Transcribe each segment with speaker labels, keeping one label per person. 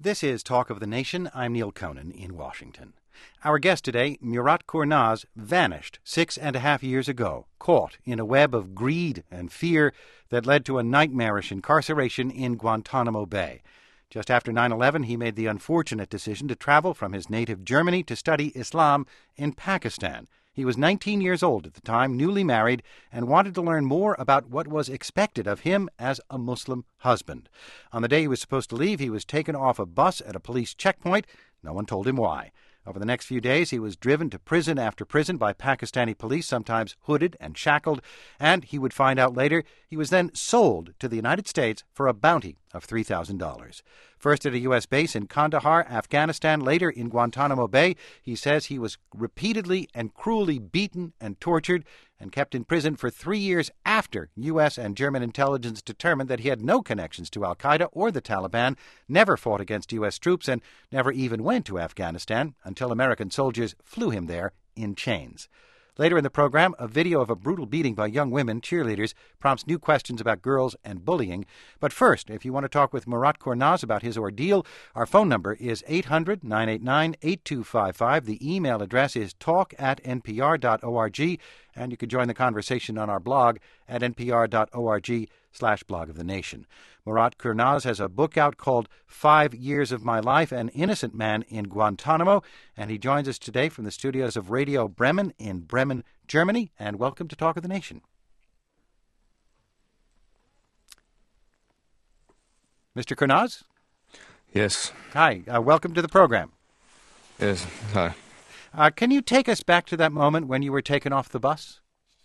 Speaker 1: This is Talk of the Nation. I'm Neil Conan in Washington. Our guest today, Murat Kurnaz, vanished 6.5 years ago, caught in a web of greed and fear that led to a nightmarish incarceration in Guantanamo Bay. Just after 9/11, he made the unfortunate decision to travel from his native Germany to study Islam in Pakistan. He was 19 years old at the time, newly married, and wanted to learn more about what was expected of him as a Muslim husband. On the day he was supposed to leave, he was taken off a bus at a police checkpoint. No one told him why. Over the next few days, he was driven to prison after prison by Pakistani police, sometimes hooded and shackled, and he would find out later he was then sold to the United States for a bounty of $3,000. First at a U.S. base in Kandahar, Afghanistan, later in Guantanamo Bay, he says he was repeatedly and cruelly beaten and tortured and kept in prison for 3 years after U.S. and German intelligence determined that he had no connections to al-Qaeda or the Taliban, never fought against U.S. troops, and never even went to Afghanistan until American soldiers flew him there in chains. Later in the program, a video of a brutal beating by young women, cheerleaders, prompts new questions about girls and bullying. But first, if you want to talk with Murat Kurnaz about his ordeal, our phone number is 800-989-8255. The email address is talk@npr.org, and you can join the conversation on our blog at npr.org/blog of the nation. Murat Kurnaz has a book out called 5 Years of My Life, An Innocent Man in Guantanamo, and he joins us today from the studios of Radio Bremen in Bremen, Germany. And welcome to Talk of the Nation. Mr. Kurnaz?
Speaker 2: Yes.
Speaker 1: Hi, welcome to the program.
Speaker 2: Yes, hi.
Speaker 1: Can you take us back to that moment when you were taken off the bus?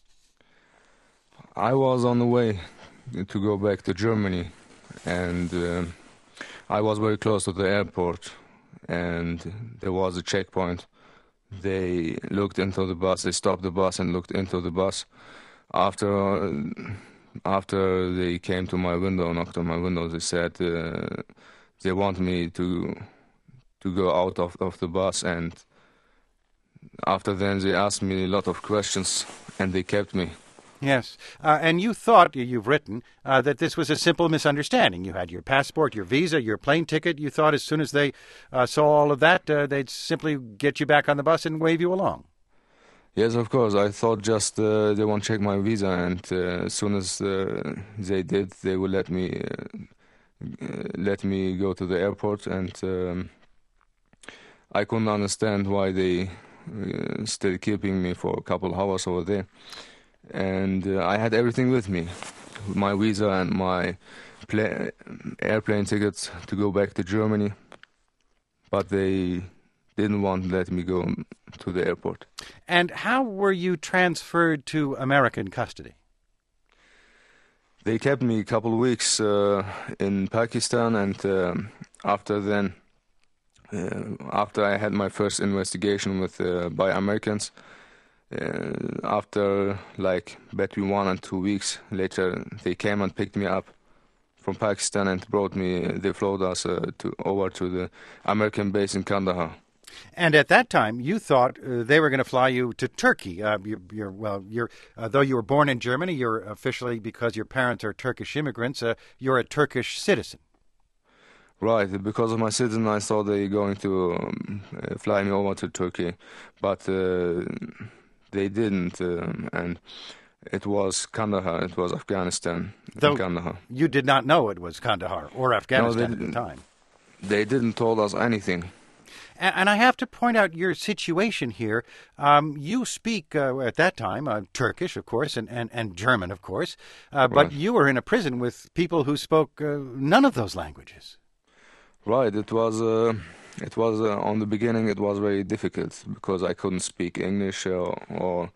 Speaker 2: I was on the way to go back to Germany, and I was very close to the airport, and there was a checkpoint. They looked into the bus, they stopped the bus and looked into the bus. After they came to my window, knocked on my window, they said they want me to go out of the bus, and after then they asked me a lot of questions, and they kept me.
Speaker 1: Yes, and you thought, you've written, that this was a simple misunderstanding. You had your passport, your visa, your plane ticket. You thought as soon as they saw all of that, they'd simply get you back on the bus and wave you along.
Speaker 2: Yes, of course. I thought just they won't check my visa, and as soon as they did, they will let me go to the airport, and I couldn't understand why they still keeping me for a couple of hours over there. And I had everything with me, my visa and my airplane tickets to go back to Germany, but they didn't want to let me go to the airport.
Speaker 1: And how were you transferred to American custody?
Speaker 2: They kept me a couple of weeks in Pakistan, and after I had my first investigation by Americans, after between 1 and 2 weeks later, they came and picked me up from Pakistan and they flew us over to the American base in Kandahar.
Speaker 1: And at that time, you thought they were going to fly you to Turkey. Though you were born in Germany, you're officially, because your parents are Turkish immigrants, you're a Turkish citizen.
Speaker 2: Right, because of my citizen, I thought they were going to fly me over to Turkey, but they didn't, and it was Kandahar, it was Afghanistan.
Speaker 1: Though
Speaker 2: Kandahar.
Speaker 1: You did not know it was Kandahar or Afghanistan at the time.
Speaker 2: They didn't told us anything.
Speaker 1: And I have to point out your situation here. You speak, at that time, Turkish, of course, and German, of course,
Speaker 2: Right.
Speaker 1: But you were in a prison with people who spoke none of those languages.
Speaker 2: Right, it was on the beginning. It was very difficult because I couldn't speak English or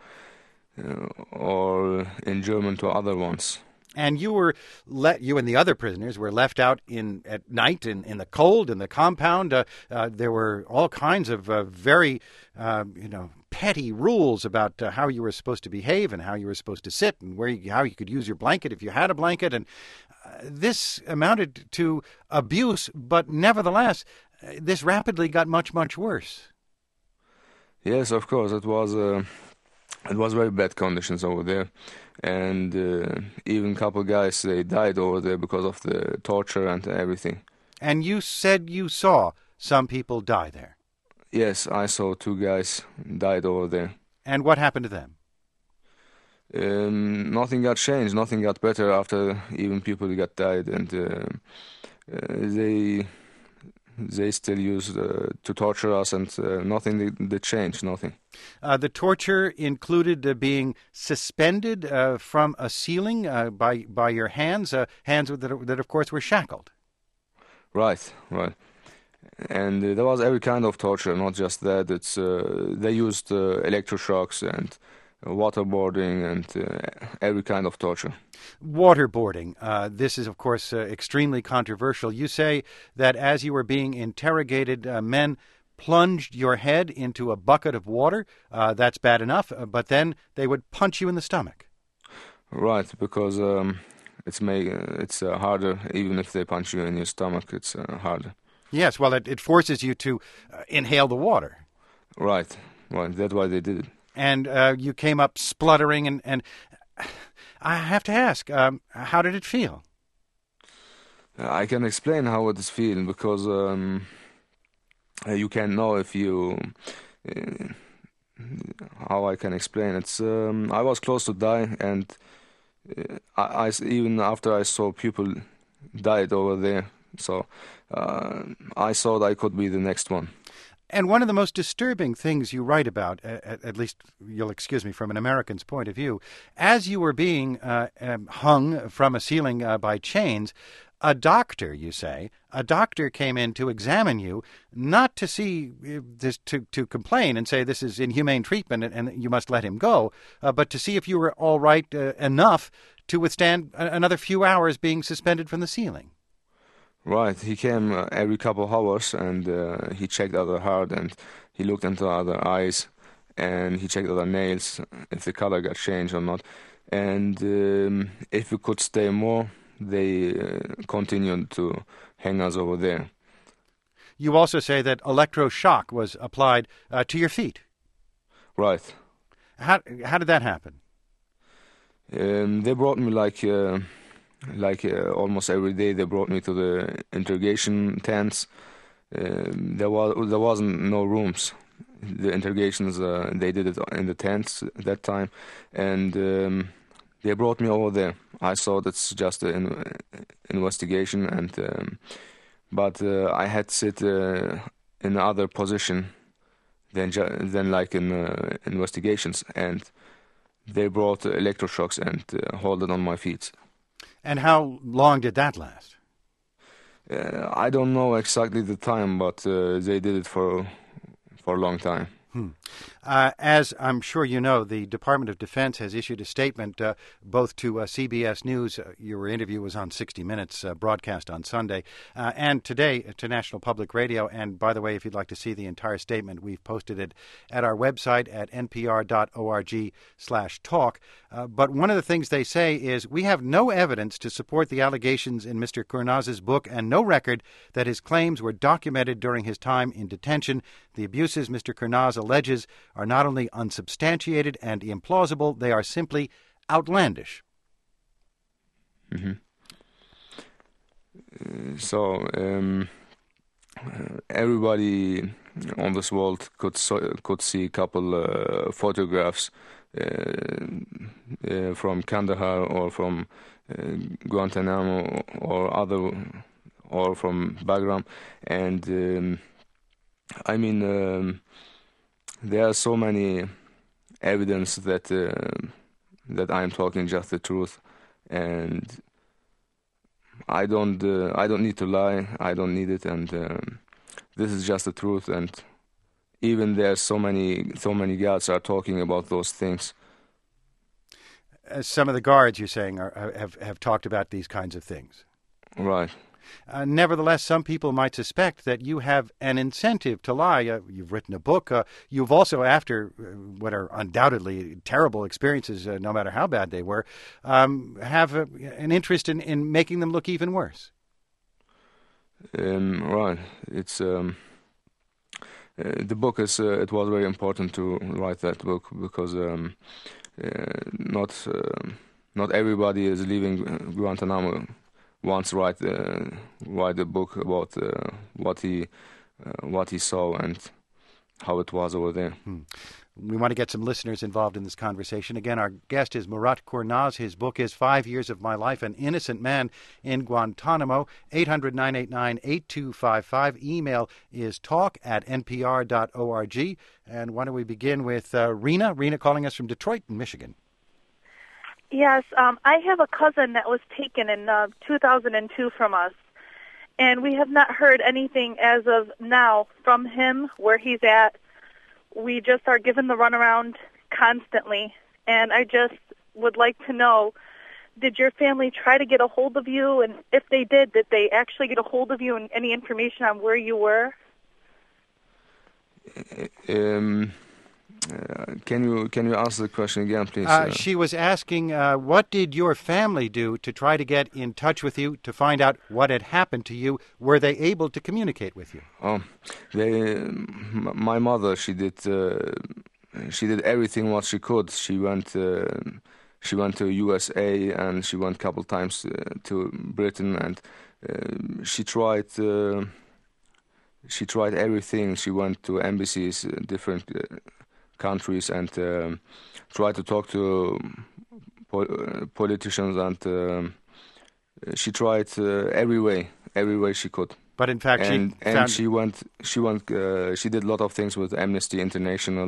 Speaker 2: in German to other ones.
Speaker 1: And you and the other prisoners were left out at night in the cold in the compound. There were all kinds of very petty rules about how you were supposed to behave and how you were supposed to sit and how you could use your blanket if you had a blanket. And this amounted to abuse, but nevertheless, this rapidly got much, much worse.
Speaker 2: Yes, of course, it was very bad conditions over there, and even a couple guys, they died over there because of the torture and everything.
Speaker 1: And you said you saw some people die there.
Speaker 2: Yes, I saw 2 guys died over there.
Speaker 1: And what happened to them?
Speaker 2: Nothing got changed, nothing got better after even people got died, and they still used to torture us, and nothing they changed, nothing.
Speaker 1: The torture included being suspended from a ceiling by your hands, hands that of course were shackled.
Speaker 2: Right. And there was every kind of torture, not just that. It's they used electroshocks and waterboarding and every kind of torture.
Speaker 1: Waterboarding. This is, of course, extremely controversial. You say that as you were being interrogated, men plunged your head into a bucket of water. That's bad enough, but then they would punch you in the stomach.
Speaker 2: Right, because it's harder. Even if they punch you in your stomach, it's harder.
Speaker 1: Yes, well, it forces you to inhale the water.
Speaker 2: Right. That's why they did it.
Speaker 1: And you came up spluttering, and I have to ask, how did it feel?
Speaker 2: I can explain how it is feeling, because you can't know if you... how I can explain. It's I was close to die, and I even after I saw people died over there, so I thought I could be the next one.
Speaker 1: And one of the most disturbing things you write about, at least you'll excuse me from an American's point of view, as you were being hung from a ceiling by chains, a doctor, you say, came in to examine you, not to see this, to complain and say this is inhumane treatment and you must let him go, but to see if you were all right enough to withstand another few hours being suspended from the ceiling.
Speaker 2: Right, he came every couple of hours, and he checked other heart, and he looked into other eyes, and he checked other nails, if the color got changed or not. And if we could stay more, they continued to hang us over there.
Speaker 1: You also say that electroshock was applied to your feet.
Speaker 2: Right.
Speaker 1: How did that happen?
Speaker 2: They brought me like almost every day. They brought me to the interrogation tents. There wasn't no rooms. The interrogations they did it in the tents at that time, and they brought me over there. I thought it's just an investigation, and but I had to sit in other position than like in investigations, and they brought electroshocks and hold it on my feet.
Speaker 1: And how long did that last?
Speaker 2: I don't know exactly the time, but they did it for a long time.
Speaker 1: As I'm sure you know, the Department of Defense has issued a statement both to CBS News. Your interview was on 60 Minutes, broadcast on Sunday, and today to National Public Radio. And by the way, if you'd like to see the entire statement, we've posted it at our website at npr.org/talk. But one of the things they say is we have no evidence to support the allegations in Mr. Kurnaz's book and no record that his claims were documented during his time in detention. The abuses Mr. Kurnaz alleges are not only unsubstantiated and implausible, they are simply outlandish.
Speaker 2: Mm-hmm. So everybody on this world could see a couple photographs from Kandahar or from Guantanamo or from Bagram, and I mean. There are so many evidence that I am talking just the truth, and I don't need to lie. I don't need it, and this is just the truth. And even there, so many guards are talking about those things.
Speaker 1: Some of the guards, you're saying, have talked about these kinds of things.
Speaker 2: Right.
Speaker 1: Nevertheless, some people might suspect that you have an incentive to lie. You've written a book. You've also, after what are undoubtedly terrible experiences, no matter how bad they were, have an interest in making them look even worse.
Speaker 2: Right. It's the book is. It was very important to write that book because not everybody is leaving Guantanamo once write a book about what he saw and how it was over there.
Speaker 1: We want to get some listeners involved in this conversation. Again, our guest is Murat Kurnaz. His book is 5 Years of My Life, An Innocent Man in Guantanamo. 800-989-8255. Email is talk@npr.org. And why don't we begin with Rena? Rena calling us from Detroit, Michigan.
Speaker 3: Yes, I have a cousin that was taken in 2002 from us, and we have not heard anything as of now from him, where he's at. We just are given the runaround constantly, and I just would like to know, did your family try to get a hold of you? And if they did they actually get a hold of you and any information on where you were?
Speaker 2: Can you ask the question again, please?
Speaker 1: She was asking, what did your family do to try to get in touch with you to find out what had happened to you? Were they able to communicate with you?
Speaker 2: My mother, she did everything what she could. She went to USA, and she went a couple times to Britain, and she tried everything. She went to embassies, different countries, and tried to talk to politicians, and she tried every way she could.
Speaker 1: But in fact,
Speaker 2: she did a lot of things with Amnesty International,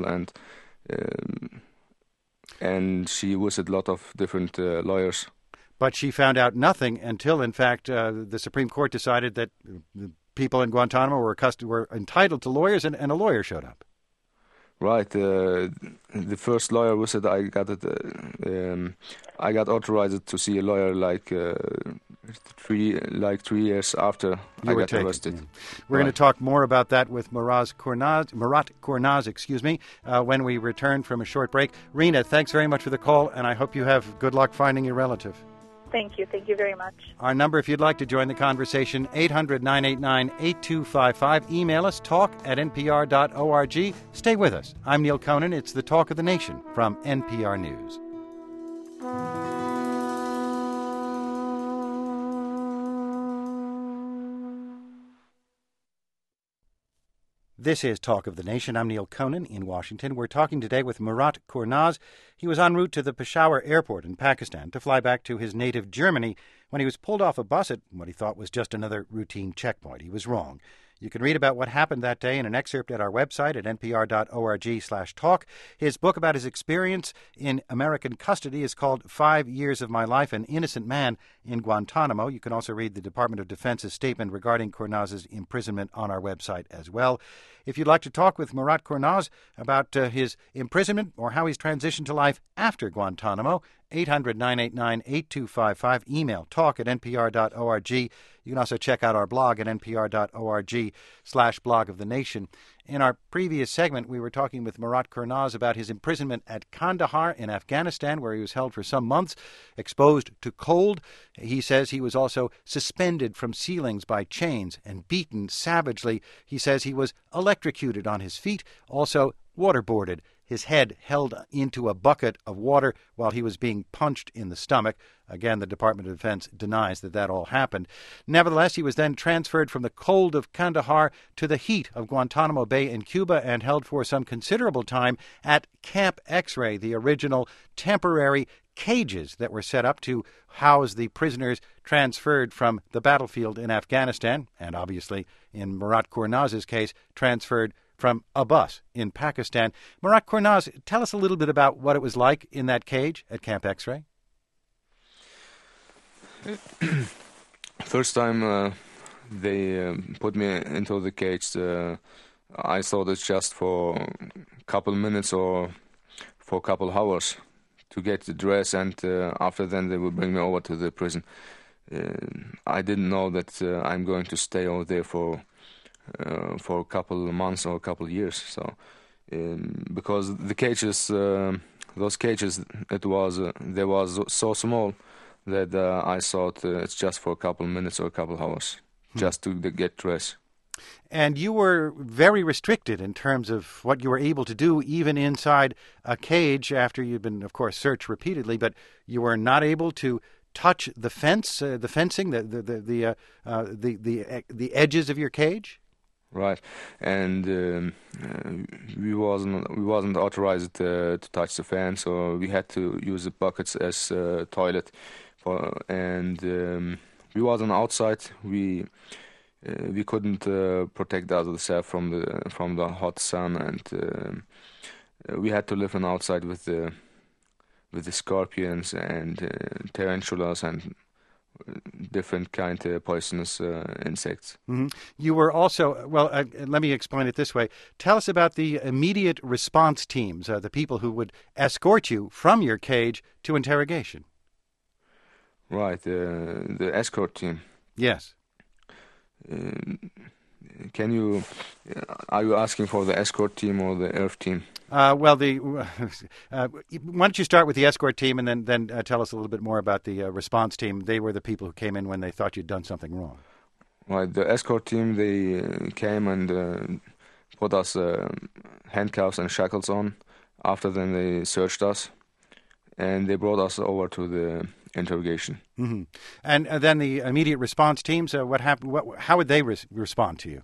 Speaker 2: and she visited a lot of different lawyers.
Speaker 1: But she found out nothing until, in fact, the Supreme Court decided that the people in Guantanamo were entitled to lawyers, and a lawyer showed up.
Speaker 2: Right. The first lawyer visit I got I got authorized to see a lawyer like 3 years after I got arrested.
Speaker 1: We're going to talk more about that with Murat Kurnaz, when we return from a short break. Rena, thanks very much for the call, and I hope you have good luck finding your relative.
Speaker 3: Thank you. Thank you very much.
Speaker 1: Our number, if you'd like to join the conversation, 800-989-8255. Email us, talk@npr.org. Stay with us. I'm Neil Conan. It's the Talk of the Nation from NPR News. This is Talk of the Nation. I'm Neil Conan in Washington. We're talking today with Murat Kurnaz. He was en route to the Peshawar airport in Pakistan to fly back to his native Germany when he was pulled off a bus at what he thought was just another routine checkpoint. He was wrong. You can read about what happened that day in an excerpt at our website at npr.org/talk. His book about his experience in American custody is called 5 Years of My Life, An Innocent Man in Guantanamo. You can also read the Department of Defense's statement regarding Kurnaz's imprisonment on our website as well. If you'd like to talk with Murat Kurnaz about his imprisonment or how he's transitioned to life after Guantanamo, 800-989-8255. Email talk@npr.org. You can also check out our blog at npr.org/blog of the nation. In our previous segment, we were talking with Murat Kurnaz about his imprisonment at Kandahar in Afghanistan, where he was held for some months, exposed to cold. He says he was also suspended from ceilings by chains and beaten savagely. He says he was electrocuted on his feet, also waterboarded. His head held into a bucket of water while he was being punched in the stomach. Again, the Department of Defense denies that all happened. Nevertheless, he was then transferred from the cold of Kandahar to the heat of Guantanamo Bay in Cuba and held for some considerable time at Camp X-Ray, the original temporary cages that were set up to house the prisoners transferred from the battlefield in Afghanistan, and obviously, in Murat Kurnaz's case, transferred from a bus in Pakistan. Murat Kurnaz, tell us a little bit about what it was like in that cage at Camp X-Ray.
Speaker 2: First time they put me into the cage, I thought it's just for a couple minutes or for a couple hours to get the dress, and after then they will bring me over to the prison. I didn't know that I'm going to stay over there for a couple of months or a couple of years. So, because the cages, those cages, they was so small that I thought it's just for a couple of minutes or a couple of hours, just to get dressed.
Speaker 1: And you were very restricted in terms of what you were able to do, even inside a cage after you'd been, of course, searched repeatedly, but you were not able to touch the fence, the fencing, the edges of your cage?
Speaker 2: Right, and we wasn't authorized to touch the fan, so we had to use the buckets as toilet. And we wasn't outside. We couldn't protect ourselves from the hot sun, and we had to live outside with the scorpions and tarantulas and different kind of poisonous insects.
Speaker 1: Mm-hmm. You were also, well, let me explain it this way. Tell us about the immediate response teams, the people who would escort you from your cage to interrogation.
Speaker 2: Right, the escort team.
Speaker 1: Yes.
Speaker 2: Are you asking for the escort team or the ERF team?
Speaker 1: Why don't you start with the escort team and then tell us a little bit more about the response team? They were the people who came in when they thought you'd done something wrong.
Speaker 2: Right, the escort team, they came and put us handcuffs and shackles on. After then, they searched us, and they brought us over to the interrogation.
Speaker 1: Mm-hmm. And then the immediate response teams, what happened? How would they respond to you?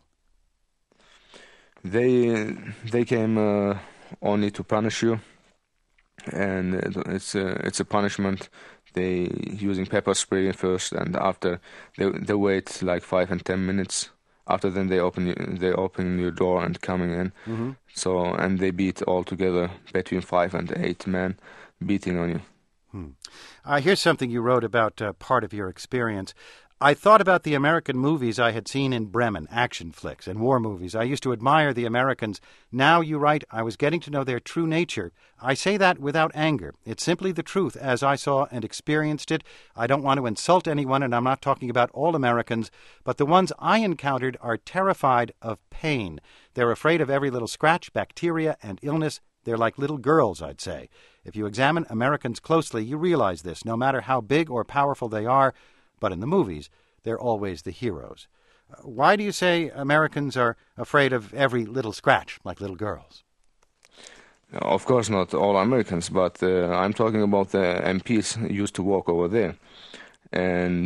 Speaker 2: They came only to punish you, and it's a punishment. They using pepper spray first, and after they wait like 5 and 10 minutes. After then they open your door and coming in. Mm-hmm. So and they beat all together between 5 and 8 men, beating on you.
Speaker 1: Here's something you wrote about part of your experience. I thought about the American movies I had seen in Bremen, action flicks and war movies. I used to admire the Americans. Now, you write, I was getting to know their true nature. I say that without anger. It's simply the truth as I saw and experienced it. I don't want to insult anyone, and I'm not talking about all Americans, but the ones I encountered are terrified of pain. They're afraid of every little scratch, bacteria, and illness. They're like little girls, I'd say. If you examine Americans closely, you realize this, no matter how big or powerful they are. But in the movies, they're always the heroes. Why do you say Americans are afraid of every little scratch, like little girls?
Speaker 2: Of course, not all Americans, but I'm talking about the MPs who used to walk over there, and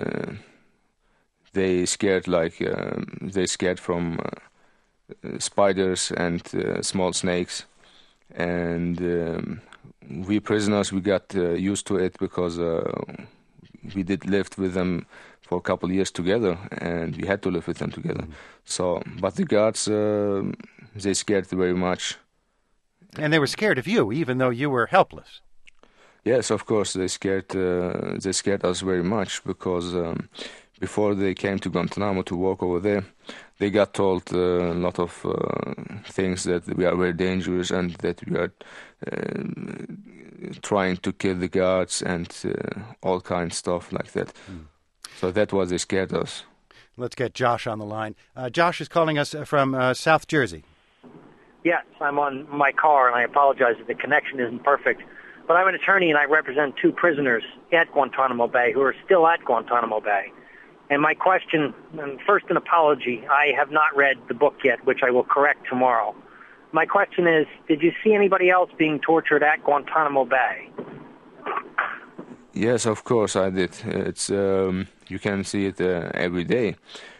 Speaker 2: they scared from spiders and small snakes, and we prisoners we got used to it because. We did live with them for a couple of years together, and we had to live with them together. So, but the guards, they scared very much.
Speaker 1: And they were scared of you, even though you were helpless.
Speaker 2: Yes, of course, they scared us very much because before they came to Guantanamo to work over there, they got told a lot of things that we are very dangerous and that we are trying to kill the guards and all kinds of stuff like that. So that was they scared us.
Speaker 1: Let's get Josh on the line. Josh is calling us from South Jersey.
Speaker 4: Yes, I'm on my car, and I apologize if the connection isn't perfect. But I'm an attorney, and I represent 2 prisoners at Guantanamo Bay who are still at Guantanamo Bay. And my question, and first an apology, I have not read the book yet, which I will correct tomorrow. My question is, did you see anybody else being tortured at Guantanamo Bay?
Speaker 2: Yes, of course I did. It's you can see it every day.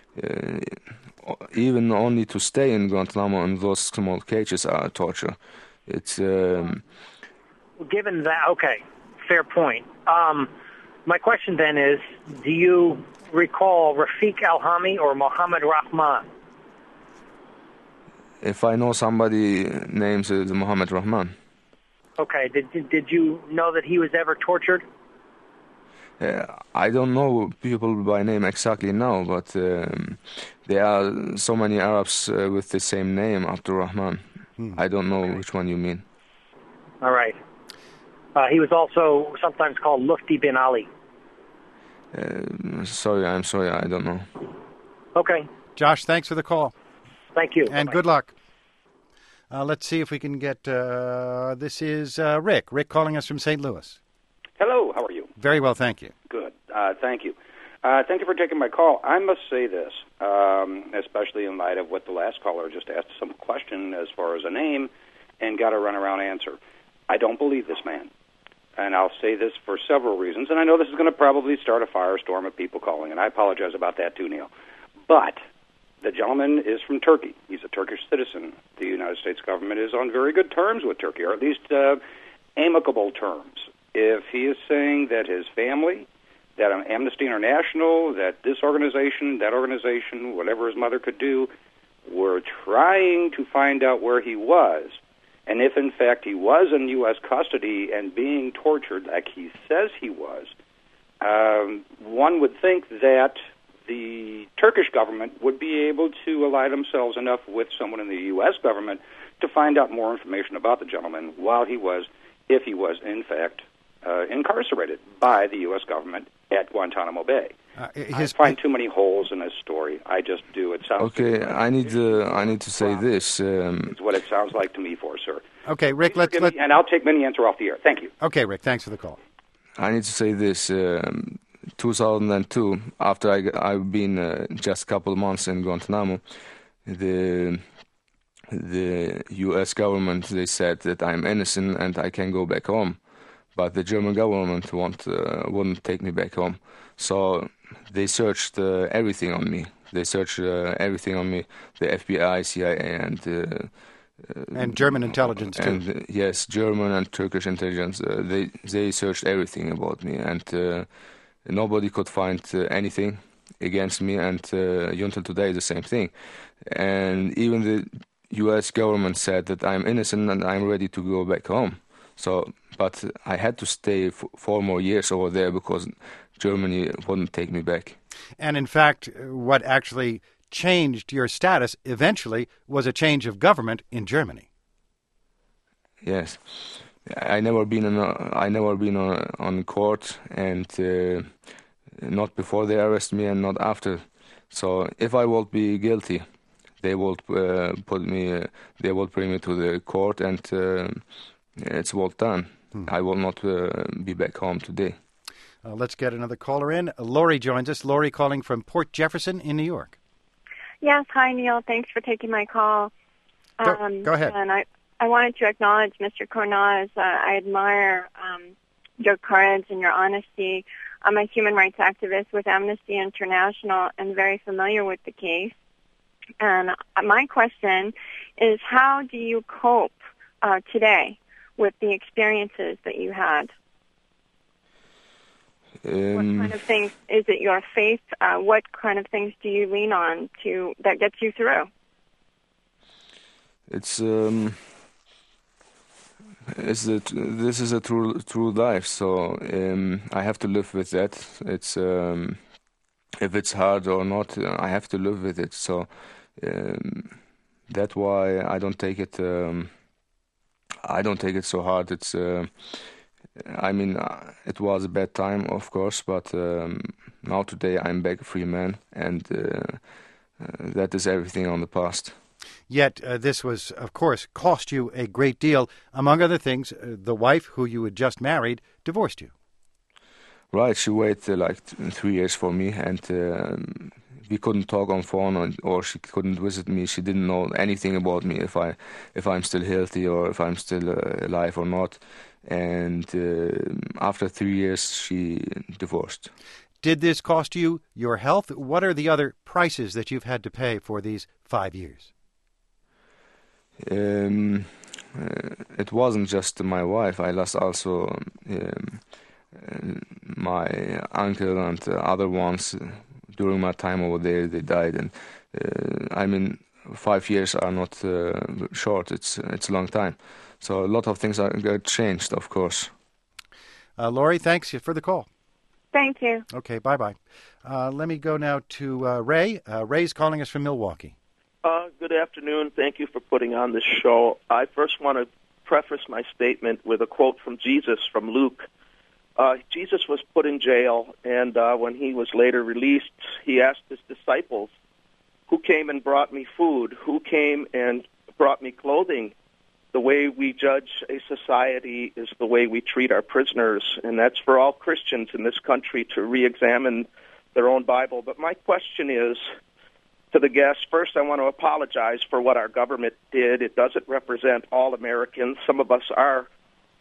Speaker 2: Even only to stay in Guantanamo in those small cages are torture. It's
Speaker 4: Given that, okay, fair point. My question then is, do you recall Rafiq Alhami or Mohammed Rahman?
Speaker 2: If I know somebody names Mohammed Rahman.
Speaker 4: Okay, did you know that he was ever tortured?
Speaker 2: I don't know people by name exactly now, but there are so many Arabs with the same name, Abdul Rahman. I don't know which one you mean.
Speaker 4: All right. He was also sometimes called Lufti bin Ali.
Speaker 2: I'm sorry, I don't know.
Speaker 4: Okay.
Speaker 1: Josh, thanks for the call.
Speaker 4: Thank you.
Speaker 1: And
Speaker 4: Bye-bye.
Speaker 1: good luck. Let's see if we can get, this is Rick. Rick calling us from St. Louis.
Speaker 5: Hello, how are you?
Speaker 1: Very well, thank you.
Speaker 5: Good, thank you. Thank you for taking my call. I must say this, especially in light of what the last caller just asked some question as far as a name and got a runaround answer. I don't believe this man. and I'll say this for several reasons, and I know this is going to probably start a firestorm of people calling, and I apologize about that too, Neil. But the gentleman is from Turkey. He's a Turkish citizen. The United States government is on very good terms with Turkey, or at least amicable terms. If he is saying that his family, that Amnesty International, that this organization, that organization, whatever his mother could do, were trying to find out where he was, and if in fact he was in U.S. custody and being tortured like he says he was, one would think that the Turkish government would be able to ally themselves enough with someone in the U.S. government to find out more information about the gentleman while he was, if he was in fact incarcerated by the U.S. government at Guantanamo Bay. I find too many holes in this story. I just do. It sounds
Speaker 2: okay. I need to say this.
Speaker 5: It's what it sounds like to me, sir.
Speaker 1: Okay, Rick. Let's
Speaker 5: and I'll take many answer off the air. Thank you.
Speaker 1: Okay, Rick. Thanks for the call.
Speaker 2: I need to say this. 2002, after I've been just a couple of months in Guantanamo, the U.S. government, they said that I'm innocent and I can go back home, but the German government wouldn't take me back home. So they searched everything on me. They searched everything on me. The FBI, CIA,
Speaker 1: and German intelligence too.
Speaker 2: And, yes, German and Turkish intelligence. They searched everything about me, and nobody could find anything against me. And until today, the same thing. And even the U.S. government said that I'm innocent and I'm ready to go back home. So, but I had to stay 4 more years over there because Germany wouldn't take me back.
Speaker 1: And in fact, what actually changed your status eventually was a change of government in Germany.
Speaker 2: Yes, I never been on court, and not before they arrest me and not after. So if I would be guilty, they would bring me to the court, and it's all done. I will not be back home today.
Speaker 1: Let's get another caller in. Lori joins us. Lori calling from Port Jefferson in New York.
Speaker 6: Yes, hi, Neil. Thanks for taking my call.
Speaker 1: Go ahead.
Speaker 6: And I wanted to acknowledge Mr. Kornaz. I admire your courage and your honesty. I'm a human rights activist with Amnesty International and very familiar with the case. And my question is, how do you cope today with the experiences that you had? What kind of things, is it your faith? What kind of things do you lean on that gets you through?
Speaker 2: This is a true life, so I have to live with that. It's if it's hard or not, I have to live with it. So that's why I don't take it. I don't take it so hard. It's. It was a bad time, of course, but now today I'm back a free man, and that is everything on the past.
Speaker 1: Yet this was, of course, cost you a great deal. Among other things, the wife who you had just married divorced you.
Speaker 2: Right, she waited like 3 years for me, and we couldn't talk on phone, or she couldn't visit me. She didn't know anything about me, if I'm still healthy or if I'm still alive or not. And after 3 years, she divorced.
Speaker 1: Did this cost you your health? What are the other prices that you've had to pay for these 5 years?
Speaker 2: It wasn't just my wife. I lost also my uncle and other ones. During my time over there, they died. And 5 years are not short. It's a long time. So a lot of things got changed, of course.
Speaker 1: Lori, thanks for the call.
Speaker 6: Thank you.
Speaker 1: Okay, bye-bye. Let me go now to Ray. Ray's calling us from Milwaukee.
Speaker 7: Good afternoon. Thank you for putting on this show. I first want to preface my statement with a quote from Jesus from Luke. Jesus was put in jail, and when he was later released, he asked his disciples, who came and brought me food? Who came and brought me clothing? The way we judge a society is the way we treat our prisoners, and that's for all Christians in this country to re-examine their own Bible. But my question is to the guests, first I want to apologize for what our government did. It doesn't represent all Americans. Some of us are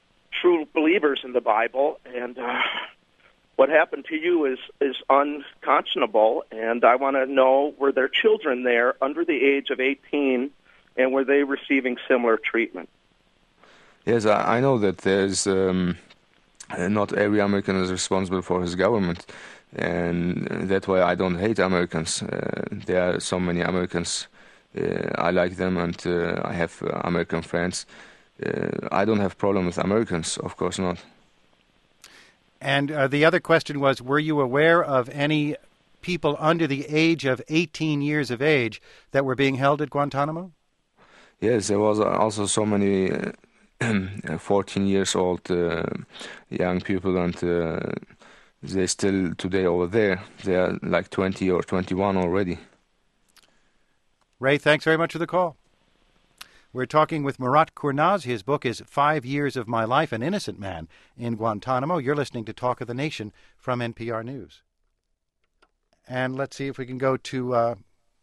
Speaker 7: true believers in the Bible, and what happened to you is unconscionable, and I want to know, were there children there under the age of 18, and were they receiving similar treatment?
Speaker 2: Yes, I know that there's not every American is responsible for his government, and that's why I don't hate Americans. There are so many Americans. I like them, and I have American friends. I don't have problem with Americans, of course not.
Speaker 1: And the other question was, were you aware of any people under the age of 18 years of age that were being held at Guantanamo?
Speaker 2: Yes, there was also so many 14 years old young people, and they still today over there. They are like 20 or 21 already.
Speaker 1: Ray, thanks very much for the call. We're talking with Murat Kurnaz. His book is 5 Years of My Life, An Innocent Man in Guantanamo. You're listening to Talk of the Nation from NPR News. And let's see if we can go to...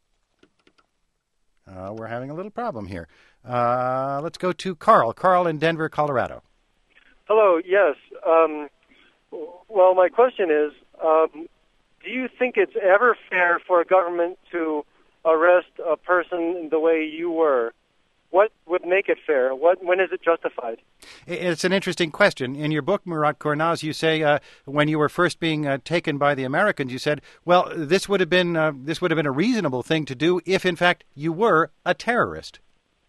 Speaker 1: we're having a little problem here. Let's go to Carl. Carl in Denver, Colorado.
Speaker 8: Hello, yes. Well, my question is, do you think it's ever fair for a government to arrest a person the way you were? What would make it fair? When is it justified?
Speaker 1: It's an interesting question. In your book, Murat Kurnaz, you say when you were first being taken by the Americans, you said, "Well, this would have been a reasonable thing to do if, in fact, you were a terrorist."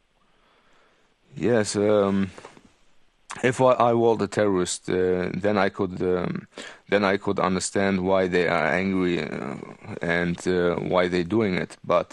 Speaker 2: Yes, if I was a terrorist, then I could understand why they are angry and why they're doing it. But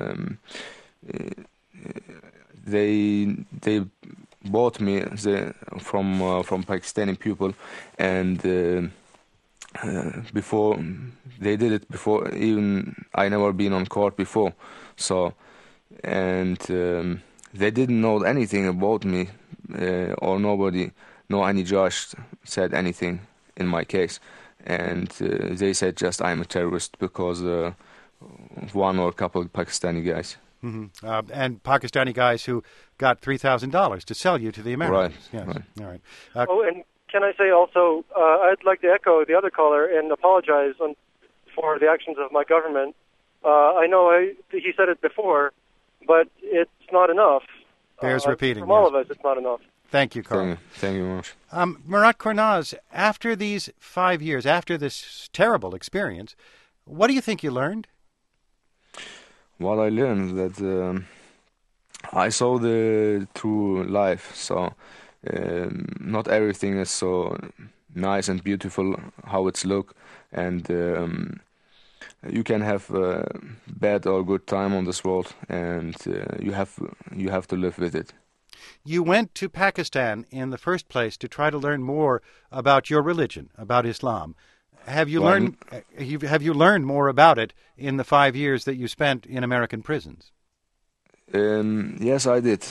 Speaker 2: they bought me from Pakistani people, and before they did it, before even I never been on court before, so and they didn't know anything about me, or any judge said anything in my case, and they said just I'm a terrorist because one or a couple of Pakistani guys.
Speaker 1: Mm-hmm. And Pakistani guys who got $3,000 to sell you to the Americans.
Speaker 2: Right.
Speaker 1: Yes.
Speaker 2: Right.
Speaker 1: All right.
Speaker 8: And can I say also, I'd like to echo the other caller and apologize for the actions of my government. I know he said it before, but it's not enough.
Speaker 1: Bears repeating.
Speaker 8: From all of us, it's not enough.
Speaker 1: Thank you, Carl.
Speaker 2: Thank you very much.
Speaker 1: Murat Kurnaz, after these 5 years, after this terrible experience, what do you think you learned?
Speaker 2: Well, I learned that I saw the true life, so not everything is so nice and beautiful how it's look, and you can have bad or good time on this world, and you have to live with it.
Speaker 1: You went to Pakistan in the first place to try to learn more about your religion, about Islam. Have you learned more about it in the 5 years that you spent in American prisons?
Speaker 2: Yes, I did.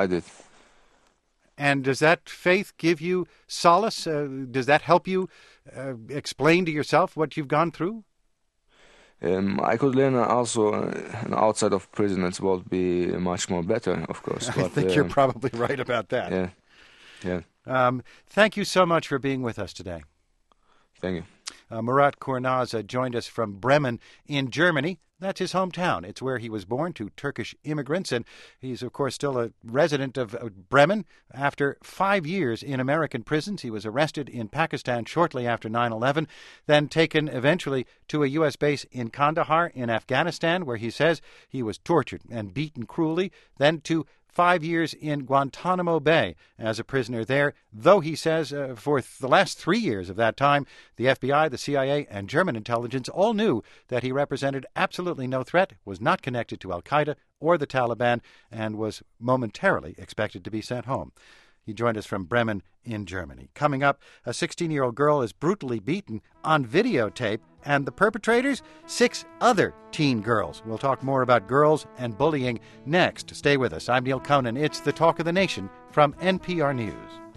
Speaker 1: And does that faith give you solace? Does that help you explain to yourself what you've gone through?
Speaker 2: I could learn also outside of prison. It would be much more better, of course.
Speaker 1: I think you're probably right about that.
Speaker 2: Yeah.
Speaker 1: Thank you so much for being with us today.
Speaker 2: Thank you.
Speaker 1: Murat Kurnaz joined us from Bremen in Germany. That's his hometown. It's where he was born to Turkish immigrants, and he's, of course, still a resident of Bremen. After 5 years in American prisons, he was arrested in Pakistan shortly after 9/11, then taken eventually to a U.S. base in Kandahar in Afghanistan, where he says he was tortured and beaten cruelly, then to 5 years in Guantanamo Bay as a prisoner there, though he says for the last 3 years of that time, the FBI, the CIA, and German intelligence all knew that he represented absolutely no threat, was not connected to al-Qaeda or the Taliban, and was momentarily expected to be sent home. He joined us from Bremen in Germany. Coming up, a 16-year-old girl is brutally beaten on videotape, and the perpetrators, 6 other teen girls. We'll talk more about girls and bullying next. Stay with us. I'm Neil Conan. It's the Talk of the Nation from NPR News.